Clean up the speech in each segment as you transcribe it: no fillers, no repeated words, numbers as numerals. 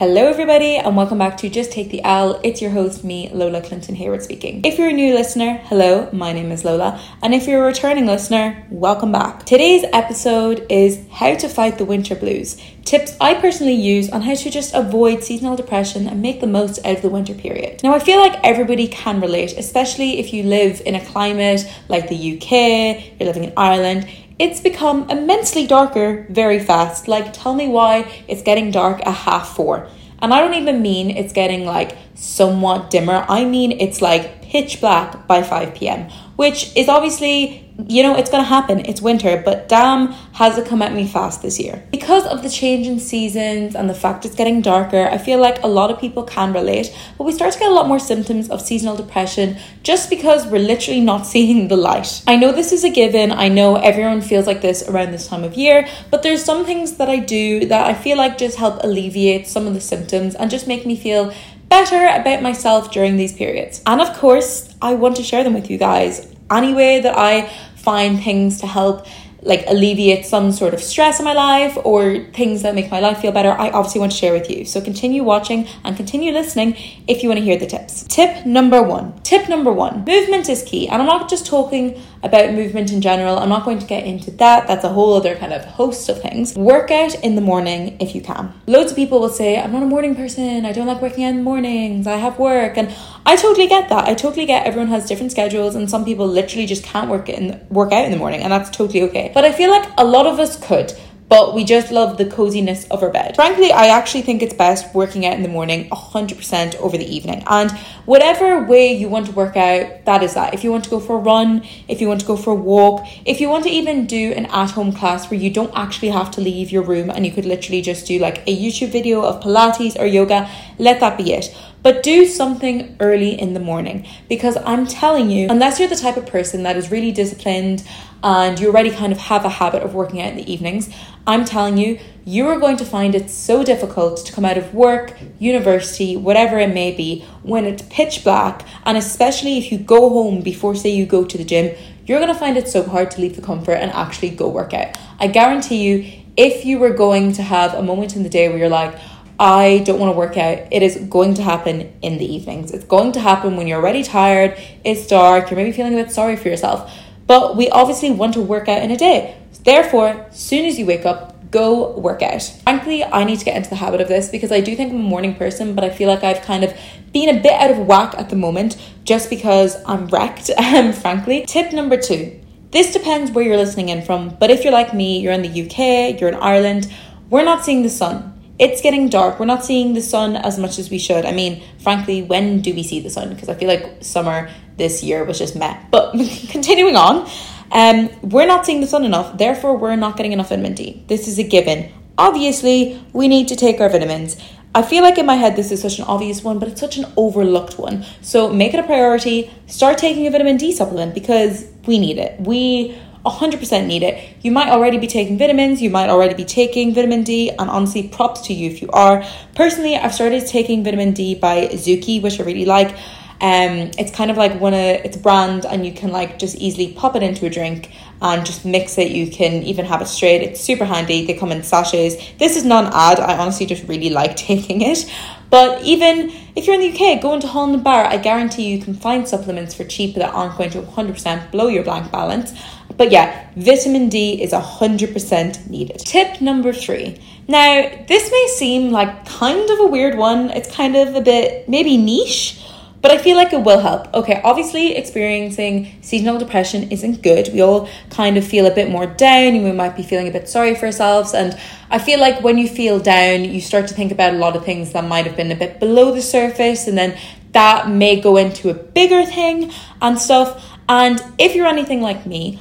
Hello everybody and welcome back to Just Take the L. It's your host, me, Lola Clinton Hayward speaking. If you're a new listener, hello, my name is Lola. And if you're a returning listener, welcome back. Today's episode is how to fight the winter blues. Tips I personally use on how to just avoid seasonal depression and make the most out of the winter period. Now I feel like everybody can relate, especially if you live in a climate like the UK, you're living in Ireland. It's become immensely darker very fast. Like, tell me why it's getting dark at 4:30. And I don't even mean it's getting like somewhat dimmer. I mean it's like pitch black by 5 p.m. Which is obviously, it's going to happen. It's winter, but damn, has it come at me fast this year. Because of the change in seasons and the fact it's getting darker, I feel like a lot of people can relate, but we start to get a lot more symptoms of seasonal depression just because we're literally not seeing the light. I know this is a given. I know everyone feels like this around this time of year, but there's some things that I do that I feel like just help alleviate some of the symptoms and just make me feel better about myself during these periods. And of course, I want to share them with you guys. Any way that I find things to help alleviate some sort of stress in my life or things that make my life feel better, I obviously want to share with you. So continue watching and continue listening if you want to hear the tips. Tip number one, movement is key. And I'm not just talking about movement in general. I'm not going to get into that. That's a whole other kind of host of things. Work out in the morning if you can. Loads of people will say, I'm not a morning person. I don't like working out in the mornings. I have work. And I totally get that. I totally get everyone has different schedules and some people literally just can't work out in the morning, and that's totally okay. But I feel like a lot of us could, but we just love the coziness of our bed. Frankly, I actually think it's best working out in the morning 100% over the evening. And whatever way you want to work out, that is that. If you want to go for a run, if you want to go for a walk, if you want to even do an at-home class where you don't actually have to leave your room and you could literally just do like a YouTube video of Pilates or yoga, let that be it. But do something early in the morning, because I'm telling you, unless you're the type of person that is really disciplined and you already kind of have a habit of working out in the evenings, I'm telling you, you are going to find it so difficult to come out of work, university, whatever it may be, when it's pitch black. And especially if you go home before, say, you go to the gym, you're going to find it so hard to leave the comfort and actually go work out. I guarantee you, if you were going to have a moment in the day where you're like, I don't want to work out, it is going to happen in the evenings. It's going to happen when you're already tired, it's dark, you're maybe feeling a bit sorry for yourself. But we obviously want to work out in a day. Therefore, as soon as you wake up, go work out. Frankly, I need to get into the habit of this because I do think I'm a morning person, but I feel like I've kind of been a bit out of whack at the moment just because I'm wrecked, frankly. Tip number 2. This depends where you're listening in from, but if you're like me, you're in the UK, you're in Ireland, we're not seeing the sun. It's getting dark. We're not seeing the sun as much as we should. I mean, frankly, when do we see the sun? Because I feel like summer this year was just meh. But continuing on, we're not seeing the sun enough. Therefore, we're not getting enough vitamin D. This is a given. Obviously, we need to take our vitamins. I feel like in my head, this is such an obvious one, but it's such an overlooked one. So make it a priority. Start taking a vitamin D supplement because we need it. We 100% need it. You might already be taking vitamins, you might already be taking vitamin D, and honestly, props to you if you are. Personally, I've started taking vitamin D by Zuki, which I really like. It's kind of like it's a brand, and you can like just easily pop it into a drink and just mix it. You can even have it straight. It's super handy. They come in sachets. This is not an ad. I honestly just really like taking it. But even if you're in the UK, go into Holland Bar. I guarantee you can find supplements for cheap that aren't going to 100% blow your blank balance. But yeah, vitamin D is 100% needed. Tip number 3. Now, this may seem like kind of a weird one. It's kind of a bit maybe niche, but I feel like it will help. Okay, obviously experiencing seasonal depression isn't good. We all kind of feel a bit more down and we might be feeling a bit sorry for ourselves. And I feel like when you feel down, you start to think about a lot of things that might have been a bit below the surface, and then that may go into a bigger thing and stuff. And if you're anything like me,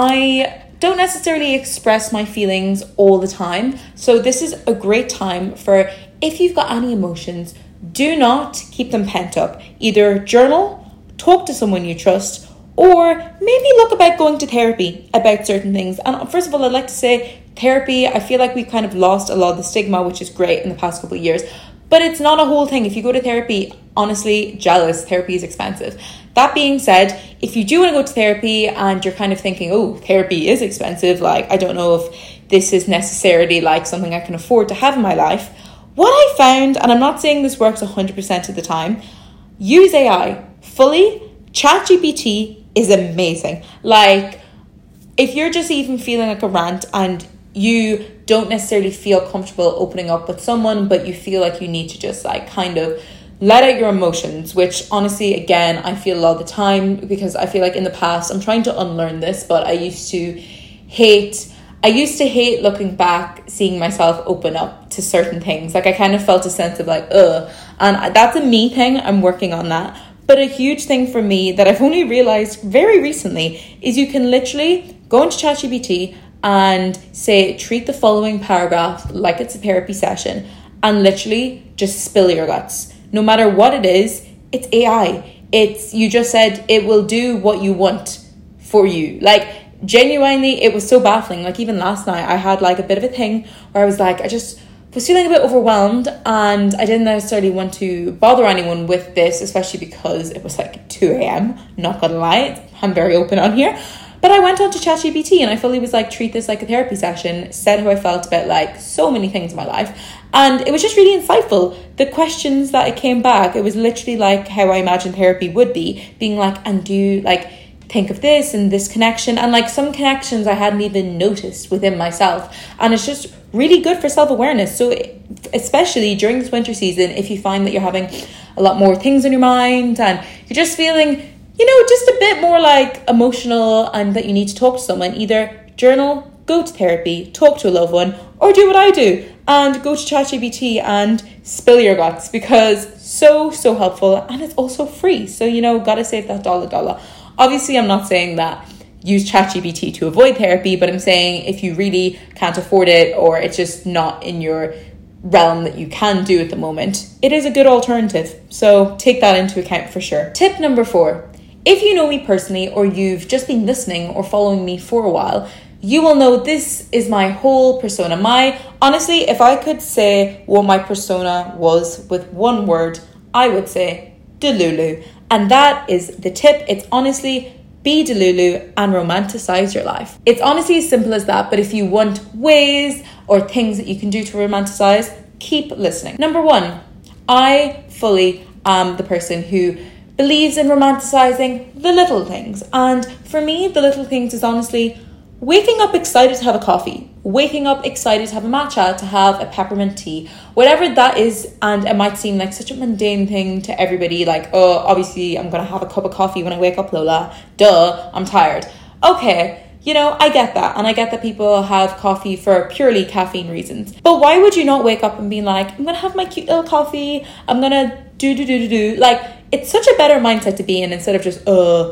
I don't necessarily express my feelings all the time. So this is a great time for, if you've got any emotions, do not keep them pent up. Either journal, talk to someone you trust, or maybe look about going to therapy about certain things. And first of all, I'd like to say therapy, I feel like we've kind of lost a lot of the stigma, which is great in the past couple of years. But it's not a whole thing. If you go to therapy, honestly, jealous, therapy is expensive. That being said, if you do want to go to therapy and you're kind of thinking, oh, therapy is expensive, like I don't know if this is necessarily like something I can afford to have in my life, what I found, and I'm not saying this works 100% of the time, use AI fully. ChatGPT is amazing. Like, if you're just even feeling like a rant and you don't necessarily feel comfortable opening up with someone, but you feel like you need to just like kind of let out your emotions, which honestly, again, I feel a lot of the time, because I feel like in the past, I'm trying to unlearn this, but I used to hate looking back, seeing myself open up to certain things. Like, I kind of felt a sense of like, and that's a me thing. I'm working on that. But a huge thing for me that I've only realized very recently is you can literally go into ChatGPT and say, treat the following paragraph like it's a therapy session, and literally just spill your guts. No matter what it is, it's AI. You just said it will do what you want for you. Like, genuinely, it was so baffling. Like, even last night, I had like a bit of a thing where I was like, I just was feeling a bit overwhelmed, and I didn't necessarily want to bother anyone with this, especially because it was like 2 a.m. Not gonna lie, I'm very open on here. But I went on to ChatGPT and I fully was like, treat this like a therapy session, said how I felt about like so many things in my life. And it was just really insightful. The questions that it came back, it was literally like how I imagined therapy would be, being like, and do you like think of this and this connection, and like some connections I hadn't even noticed within myself. And it's just really good for self-awareness. So especially during this winter season, if you find that you're having a lot more things on your mind and you're just feeling, just a bit more like emotional, and that you need to talk to someone, either journal, go to therapy, talk to a loved one, or do what I do and go to ChatGPT and spill your guts, because so helpful, and it's also free. So, gotta save that dollar. Obviously, I'm not saying that use ChatGPT to avoid therapy, but I'm saying if you really can't afford it, or it's just not in your realm that you can do at the moment, it is a good alternative. So take that into account for sure. Tip number 4. If you know me personally, or you've just been listening or following me for a while, you will know this is my whole persona. Honestly, if I could say what my persona was with one word, I would say Delulu. And that is the tip. It's honestly, be Delulu and romanticize your life. It's honestly as simple as that. But if you want ways or things that you can do to romanticize, keep listening. Number 1, I fully am the person who believes in romanticizing the little things. And for me, the little things is honestly waking up excited to have a coffee, waking up excited to have a matcha, to have a peppermint tea, whatever that is. And it might seem like such a mundane thing to everybody, like, oh, obviously I'm going to have a cup of coffee when I wake up, Lola. Duh, I'm tired. Okay, I get that. And I get that people have coffee for purely caffeine reasons. But why would you not wake up and be like, I'm going to have my cute little coffee, I'm going to do. Like, it's such a better mindset to be in, instead of just,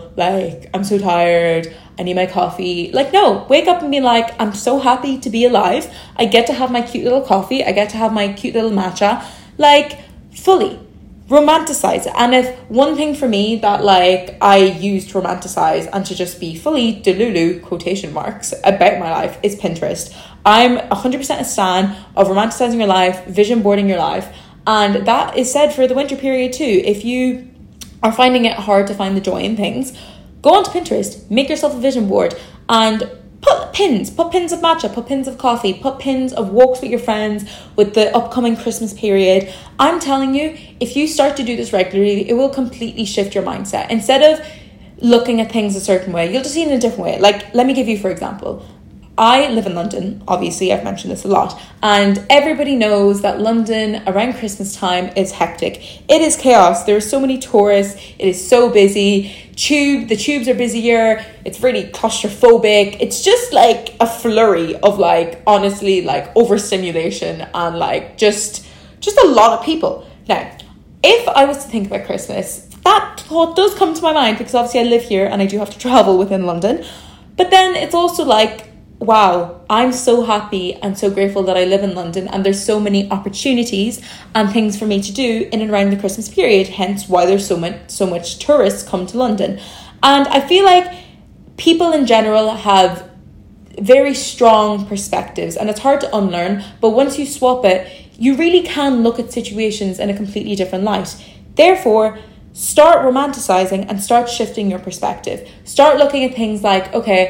I'm so tired, I need my coffee. Like, no, wake up and be like, I'm so happy to be alive. I get to have my cute little coffee. I get to have my cute little matcha. Like, fully romanticize it. And if one thing for me that like I use to romanticize and to just be fully Delulu, quotation marks, about my life is Pinterest. I'm 100% a stan of romanticizing your life, vision boarding your life. And that is said for the winter period too. If you are finding it hard to find the joy in things, go onto Pinterest, make yourself a vision board, and put pins of matcha, put pins of coffee, put pins of walks with your friends with the upcoming Christmas period. I'm telling you, if you start to do this regularly, it will completely shift your mindset. Instead of looking at things a certain way, you'll just see it in a different way. Like, let me give you, for example, I live in London. Obviously, I've mentioned this a lot. And everybody knows that London around Christmas time is hectic. It is chaos. There are so many tourists. It is so busy. The tubes are busier. It's really claustrophobic. It's just like a flurry of like, honestly, like overstimulation and like just a lot of people. Now, if I was to think about Christmas, that thought does come to my mind because obviously I live here and I do have to travel within London. But then it's also like, wow, I'm so happy and so grateful that I live in London and there's so many opportunities and things for me to do in and around the Christmas period, hence why there's so much tourists come to London. And I feel like people in general have very strong perspectives and it's hard to unlearn, but once you swap it, you really can look at situations in a completely different light. Therefore, start romanticizing and start shifting your perspective. Start looking at things like, okay,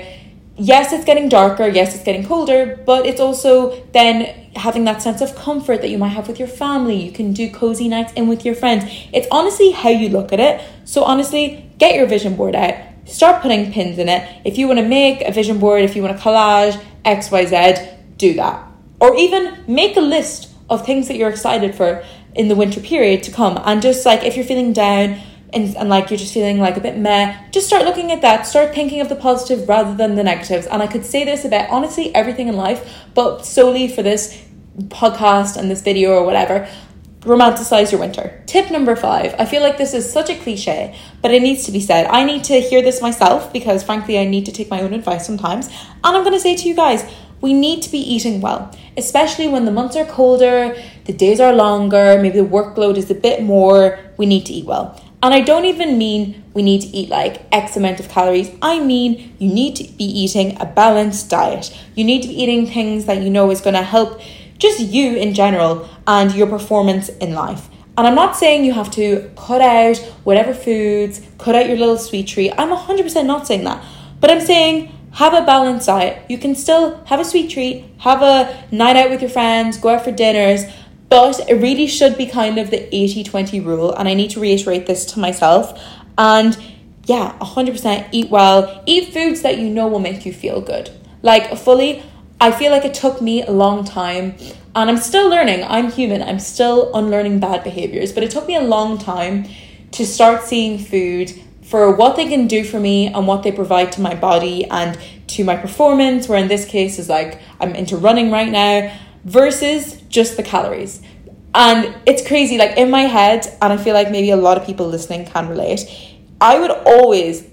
yes, it's getting darker, yes, it's getting colder, but it's also then having that sense of comfort that you might have with your family. You can do cozy nights in with your friends. It's honestly how you look at it. So honestly, get your vision board out. Start putting pins in it. If you want to make a vision board, if you want to collage XYZ, do that. Or even make a list of things that you're excited for in the winter period to come. And just like, if you're feeling down and like you're just feeling like a bit meh, just start looking at that. Start thinking of the positive rather than the negatives. And I could say this about honestly everything in life, but solely for this podcast and this video or whatever, romanticize your winter. Tip number 5. I feel like this is such a cliche, but it needs to be said. I need to hear this myself because frankly, I need to take my own advice sometimes. And I'm going to say to you guys, we need to be eating well, especially when the months are colder, the days are longer, maybe the workload is a bit more. We need to eat well. And I don't even mean we need to eat like X amount of calories. I mean, you need to be eating a balanced diet. You need to be eating things that you know is going to help just you in general and your performance in life. And I'm not saying you have to cut out whatever foods, cut out your little sweet treat. I'm 100% not saying that. But I'm saying have a balanced diet. You can still have a sweet treat, have a night out with your friends, go out for dinners, but it really should be kind of the 80-20 rule. And I need to reiterate this to myself. And yeah, 100% eat well. Eat foods that you know will make you feel good. Like fully, I feel like it took me a long time and I'm still learning. I'm human. I'm still unlearning bad behaviors, but it took me a long time to start seeing food for what they can do for me and what they provide to my body and to my performance, where in this case is like I'm into running right now, versus just the calories. And it's crazy, like in my head, and I feel like maybe a lot of people listening can relate, I would always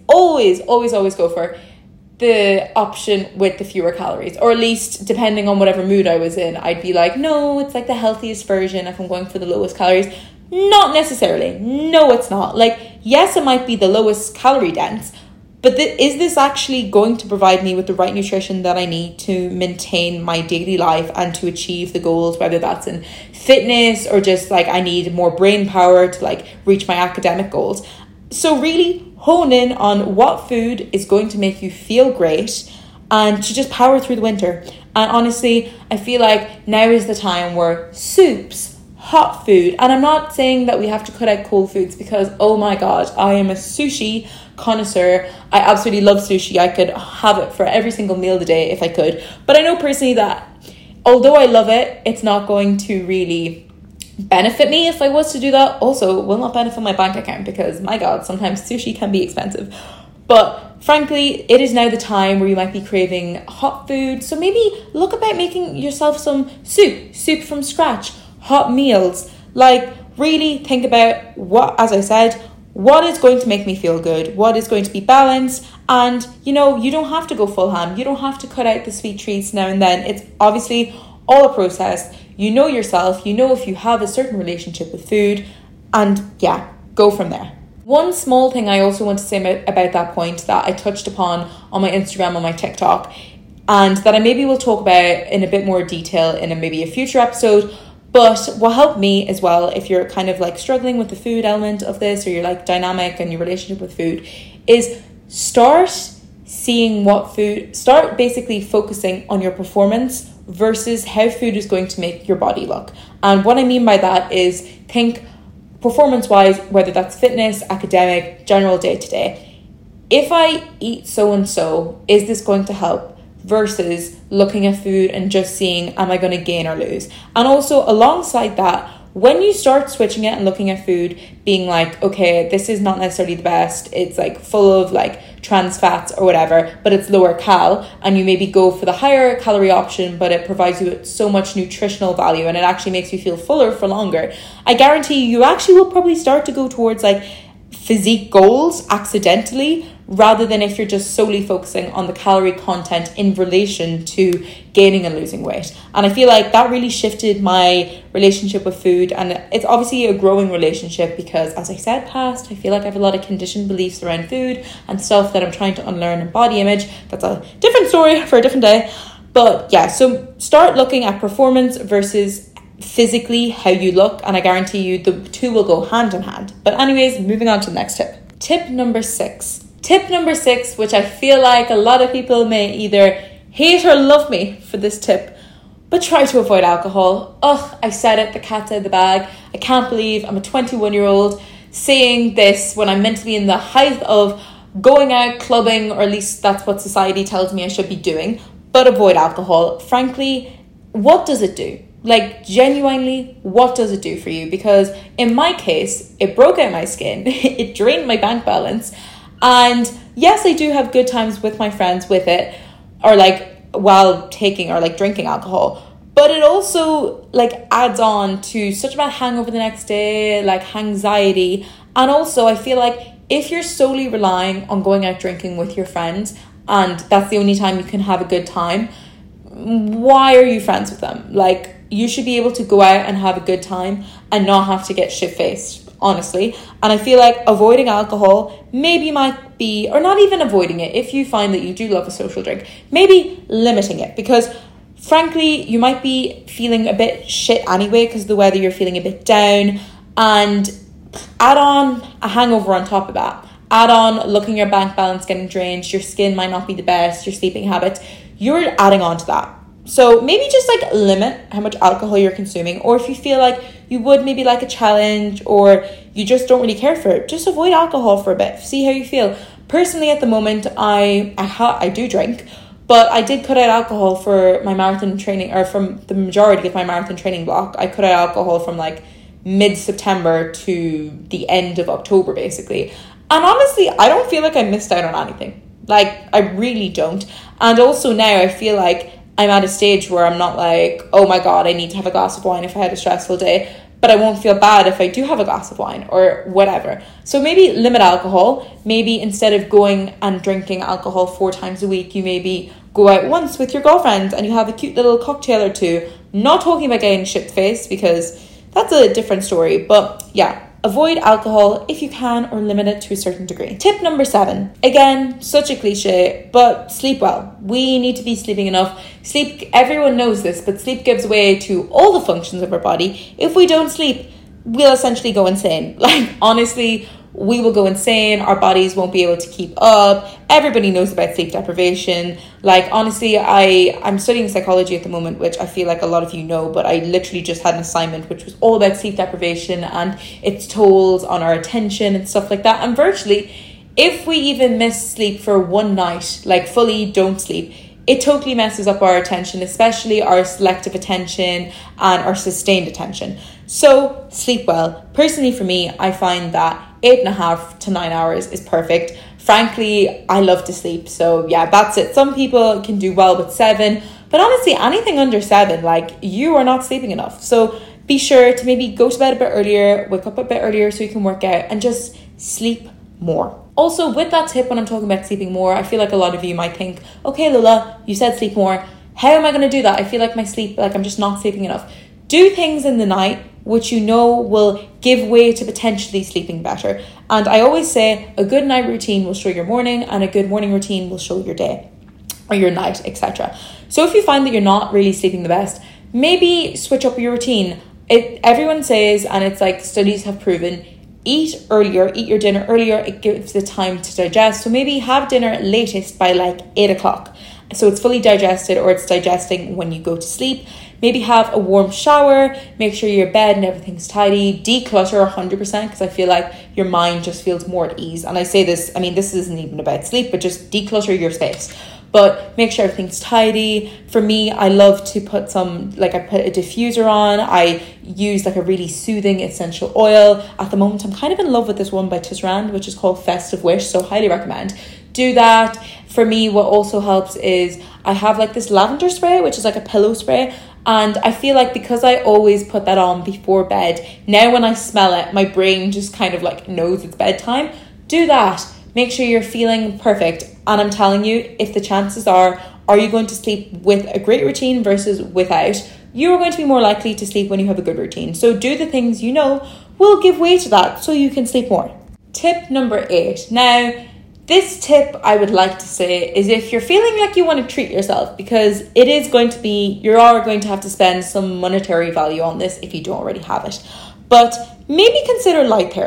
go for the option with the fewer calories, or at least depending on whatever mood I was in, I'd be like, no, it's like the healthiest version if I'm going for the lowest calories. Not necessarily. No, it's not. Like, yes, it might be the lowest calorie dense, but is this actually going to provide me with the right nutrition that I need to maintain my daily life and to achieve the goals, whether that's in fitness or just like I need more brain power to like reach my academic goals. So really hone in on what food is going to make you feel great and to just power through the winter. And honestly, I feel like now is the time where soups, hot food, and I'm not saying that we have to cut out cold foods because, oh my God, I am a sushi connoisseur. I absolutely love sushi. I could have it for every single meal of the day if I could. But I know personally that although I love it, it's not going to really benefit me if I was to do that. Also, will not benefit my bank account because, my God, sometimes sushi can be expensive. But frankly, it is now the time where you might be craving hot food. So maybe look about making yourself some soup from scratch, hot meals. Like really think about what, as I said, what is going to make me feel good, what is going to be balanced. And you know, you don't have to go full ham, you don't have to cut out the sweet treats now and then. It's obviously all a process. You know yourself, you know if you have a certain relationship with food, and yeah, go from there. One small thing I also want to say about that point that I touched upon on my Instagram, on my TikTok, and that I maybe will talk about in a bit more detail in maybe a future episode. But what helped me as well, if you're kind of like struggling with the food element of this, or you're like dynamic in your relationship with food, is start seeing start basically focusing on your performance versus how food is going to make your body look. And what I mean by that is think performance-wise, whether that's fitness, academic, general day-to-day. If I eat so-and-so, is this going to help? Versus looking at food and just seeing, am I going to gain or lose? And also alongside that, when you start switching it and looking at food, being like, okay, this is not necessarily the best, it's like full of like trans fats or whatever, but it's lower cal, and you maybe go for the higher calorie option, but it provides you with so much nutritional value and it actually makes you feel fuller for longer. I guarantee you actually will probably start to go towards like physique goals accidentally, rather than if you're just solely focusing on the calorie content in relation to gaining and losing weight. And I feel like that really shifted my relationship with food, and it's obviously a growing relationship because, as I said past, I feel like I have a lot of conditioned beliefs around food and stuff that I'm trying to unlearn in body image. That's a different story for a different day. But yeah, so start looking at performance versus physically how you look, and I guarantee you the two will go hand in hand. But anyways, moving on to the next tip. Tip number 6. Tip number 6, which I feel like a lot of people may either hate or love me for this tip, but try to avoid alcohol. I said it, the cat's out of the bag. I can't believe I'm a 21-year-old saying this when I'm meant to be in the height of going out clubbing, or at least that's what society tells me I should be doing, but avoid alcohol. Frankly, what does it do? Like, genuinely, what does it do for you? Because in my case, it broke out my skin, it drained my bank balance, and yes, I do have good times with my friends with it, or like while taking or like drinking alcohol, but it also like adds on to such a bad hangover the next day, like anxiety. And also I feel like if you're solely relying on going out drinking with your friends and that's the only time you can have a good time, why are you friends with them? Like, you should be able to go out and have a good time and not have to get shit-faced, honestly. And I feel like avoiding alcohol maybe might be, or not even avoiding it, if you find that you do love a social drink, maybe limiting it, because frankly, you might be feeling a bit shit anyway because of the weather, you're feeling a bit down, and add on a hangover on top of that. Add on looking at your bank balance getting drained, your skin might not be the best, your sleeping habits, you're adding on to that. So maybe just like limit how much alcohol you're consuming, or if you feel like you would maybe like a challenge or you just don't really care for it, just avoid alcohol for a bit, see how you feel. Personally, at the moment, I do drink, but I did cut out alcohol for my marathon training, or from the majority of my marathon training block. I cut out alcohol from like mid-September to the end of October, basically. And honestly, I don't feel like I missed out on anything. Like, I really don't. And also now I feel like I'm at a stage where I'm not like, oh my God, I need to have a glass of wine if I had a stressful day, but I won't feel bad if I do have a glass of wine or whatever. So maybe limit alcohol. Maybe instead of going and drinking alcohol 4 times a week, you maybe go out once with your girlfriends and you have a cute little cocktail or two. Not talking about getting shit-faced because that's a different story, but yeah. Avoid alcohol if you can, or limit it to a certain degree. Tip number 7. Again, such a cliche, but sleep well. We need to be sleeping enough. Sleep, everyone knows this, but sleep gives way to all the functions of our body. If we don't sleep, we'll essentially go insane. Like, honestly, we will go insane. Our bodies won't be able to keep up. Everybody knows about sleep deprivation. Like, honestly, I'm studying psychology at the moment, which I feel like a lot of you know, but I literally just had an assignment which was all about sleep deprivation and its tolls on our attention and stuff like that. And virtually, if we even miss sleep for one night, like fully don't sleep, it totally messes up our attention, especially our selective attention and our sustained attention. So sleep well. Personally, for me, I find that 8.5 to 9 hours is perfect. Frankly, I love to sleep. So yeah, that's it. Some people can do well with 7, but honestly, anything under 7, like, you are not sleeping enough. So be sure to maybe go to bed a bit earlier, wake up a bit earlier so you can work out, and just sleep more. Also, with that tip, when I'm talking about sleeping more, I feel like a lot of you might think, okay, Lola, you said sleep more. How am I going to do that? I feel like my sleep, like I'm just not sleeping enough. Do things in the night which you know will give way to potentially sleeping better. And I always say a good night routine will show your morning, and a good morning routine will show your day or your night, etc. So if you find that you're not really sleeping the best, maybe switch up your routine. Everyone says, and it's like studies have proven, eat earlier, eat your dinner earlier, it gives the time to digest. So maybe have dinner latest by like 8 o'clock. So it's fully digested, or it's digesting when you go to sleep. Maybe have a warm shower, make sure your bed and everything's tidy, declutter 100%, because I feel like your mind just feels more at ease. And I say this, I mean, this isn't even about sleep, but just declutter your space. But make sure everything's tidy. For me, I love to put I put a diffuser on. I use like a really soothing essential oil. At the moment, I'm kind of in love with this one by Tisserand, which is called Festive Wish, so highly recommend. Do that. For me, what also helps is I have like this lavender spray, which is like a pillow spray. And I feel like because I always put that on before bed, now when I smell it, my brain just kind of like knows it's bedtime. Do that. Make sure you're feeling perfect. And I'm telling you, if the chances are you going to sleep with a great routine versus without, you are going to be more likely to sleep when you have a good routine. So do the things you know will give way to that so you can sleep more. Tip number 8. Now, this tip I would like to say is if you're feeling like you want to treat yourself, because you are going to have to spend some monetary value on this if you don't already have it. But maybe consider light therapy.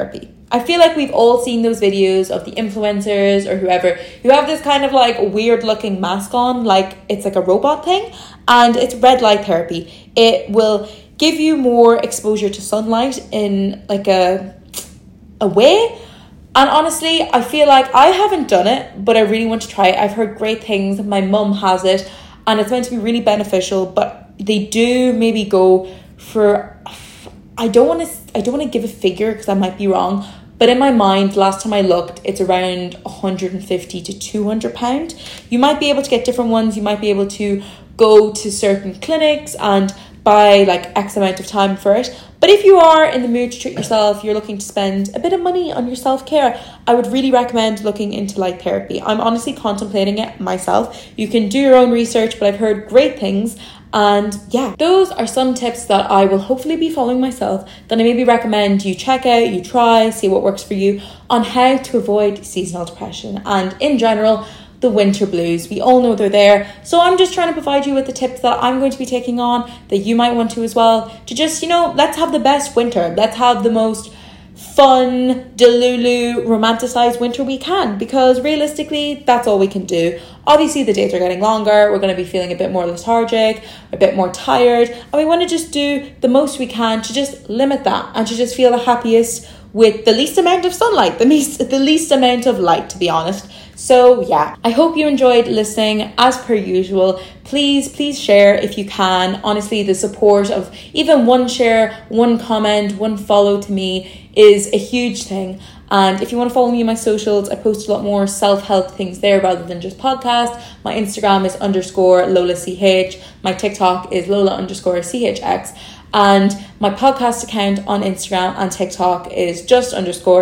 I feel like we've all seen those videos of the influencers or whoever who have this kind of like weird looking mask on, like it's like a robot thing, and it's red light therapy. It will give you more exposure to sunlight in like a way. And honestly, I feel like I haven't done it, but I really want to try it. I've heard great things. My mum has it and it's meant to be really beneficial, but they do maybe go for, I don't want to give a figure because I might be wrong, but in my mind, last time I looked, it's around 150 to 200 pound. You might be able to get different ones. You might be able to go to certain clinics and buy like X amount of time for it. But if you are in the mood to treat yourself, you're looking to spend a bit of money on your self-care, I would really recommend looking into light therapy. I'm honestly contemplating it myself. You can do your own research, but I've heard great things. And yeah, those are some tips that I will hopefully be following myself, that I maybe recommend you check out, you try, see what works for you on how to avoid seasonal depression and in general, the winter blues. We all know they're there. So I'm just trying to provide you with the tips that I'm going to be taking on, that you might want to as well, to just, let's have the best winter. Let's have the most fun, delulu, romanticized winter we can, because realistically, that's all we can do. Obviously, the days are getting longer. We're going to be feeling a bit more lethargic, a bit more tired, and we want to just do the most we can to just limit that and to just feel the happiest with the least amount of sunlight, the least amount of light, to be honest. So yeah, I hope you enjoyed listening. As per usual, please share if you can. Honestly, the support of even one share, one comment, one follow to me is a huge thing. And if you want to follow me on my socials, I post a lot more self-help things there rather than just podcast. My Instagram is _LolaCH. My TikTok is Lola_CHX. And my podcast account on Instagram and TikTok is just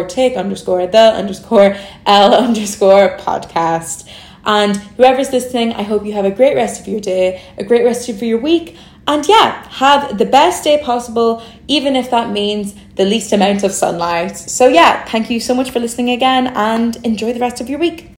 _take_the_L_podcast. And whoever's listening, I hope you have a great rest of your day, a great rest of your week. And yeah, have the best day possible, even if that means the least amount of sunlight. So yeah, thank you so much for listening again and enjoy the rest of your week.